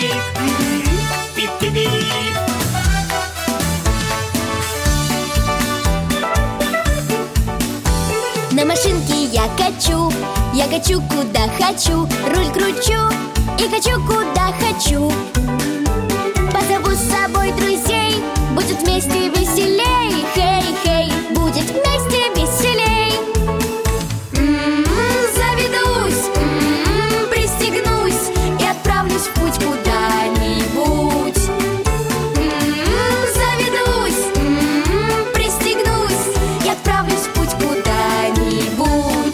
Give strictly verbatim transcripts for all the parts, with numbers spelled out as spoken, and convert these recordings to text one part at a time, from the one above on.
пип-пи-пи. На машинке я качу, я качу куда хочу, руль кручу и качу куда хочу. Позову с собой друзей, будет вместе веселей. Хей-хей, будет вместе веселей. М-м-м, заведусь, м-м-м, пристегнусь и отправлюсь в путь куда-нибудь. М-м-м, заведусь, м-м-м, пристегнусь и отправлюсь в путь куда-нибудь.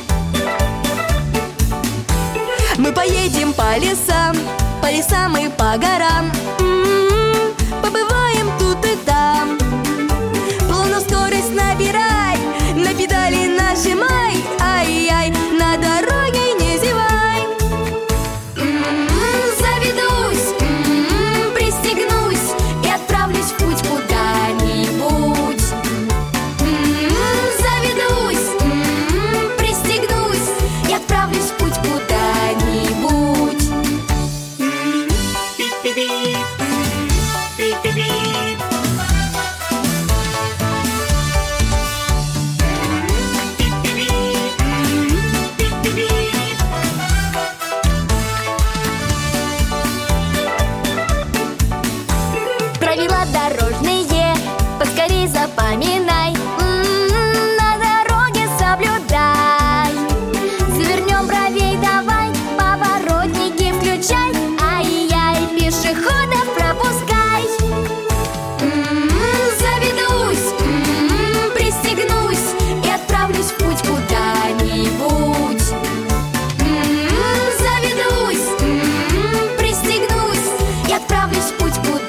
Мы поедем по лесам, по лесам и по горам. М-м-м, побываем тут и там. Полную скорость набирай, на педали нажимай. Ай-яй, на дороге не зевай. М-м-м, заведусь, м-м-м, пристегнусь и отправлюсь в путь куда-нибудь. М-м-м, заведусь, м-м-м, пристегнусь и отправлюсь в путь куда-нибудь. Пип-пи-пи, пип-пи-пи. Правила дорожные поскорей запоминай. М-м-м, на дороге соблюдай. Завернем правей давай, поворотники включай. Ай-яй, пешеходов пропускай. М-м-м, заведусь, м-м-м, пристегнусь и отправлюсь в путь куда-нибудь. М-м-м, заведусь, м-м-м, пристегнусь и отправлюсь в путь куда-нибудь.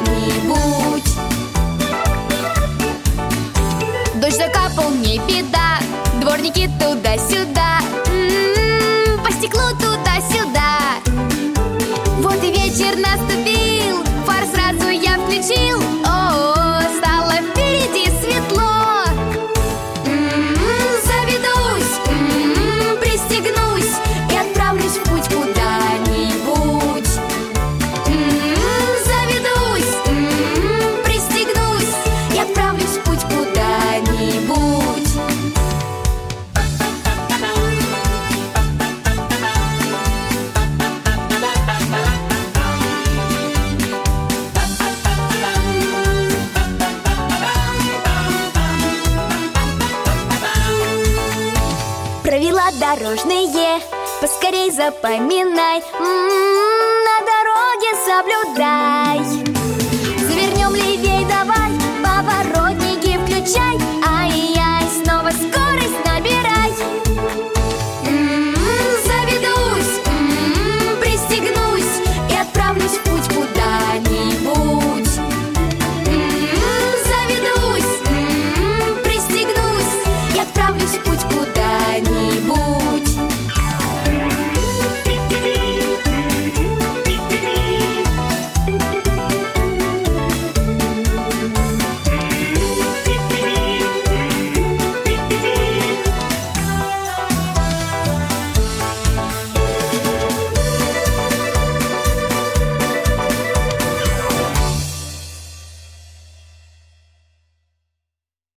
Дождь закапал, не беда, дворники туда-сюда, м-м-м, по стеклу туда-сюда. Вот и вечер наступил, фар сразу я включил. О, стало впереди светло. М-м-м, заведусь, м-м-м, пристегнусь и отправлюсь в путь куда-нибудь. М-м-м, заведусь, м-м-м, пристегнусь и отправлюсь в путь куда-нибудь. Правила дорожные поскорей запоминай. М-м, на дороге соблюдай.